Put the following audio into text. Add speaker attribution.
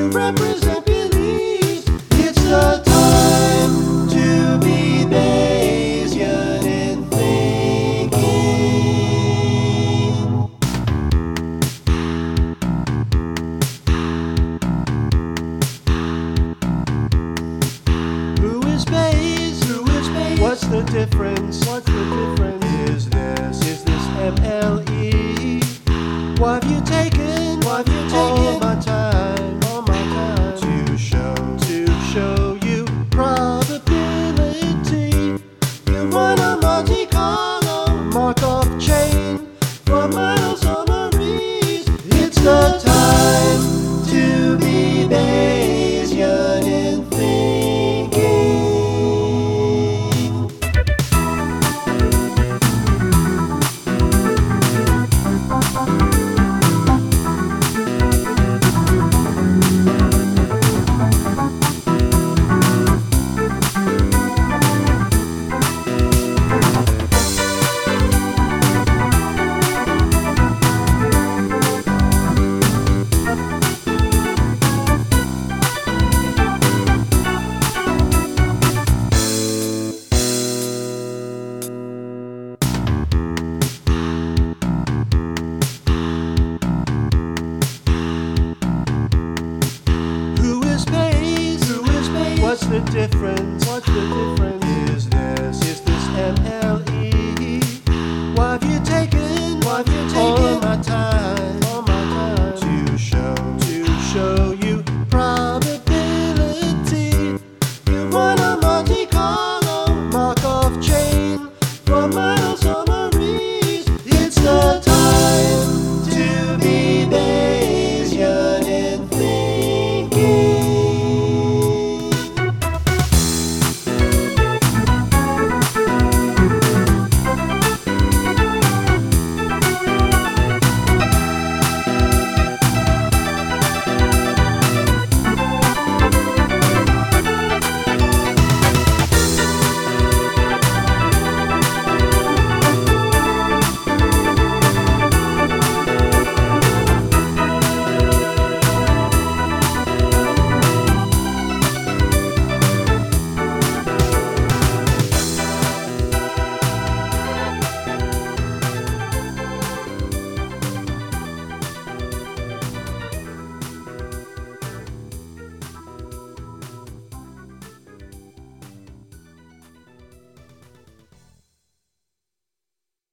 Speaker 1: to represent beliefs. It's the time to be Bayesian in thinking. Who is Bayes? Who is Bayes? What's the difference? What's the difference? Is this MLE? Why have you taken? Why have you taken all my time to show you probability? You run a Monte Carlo Markov chain for model summaries. It's the time to be Bayesian in thinking. What's the difference? What's the difference?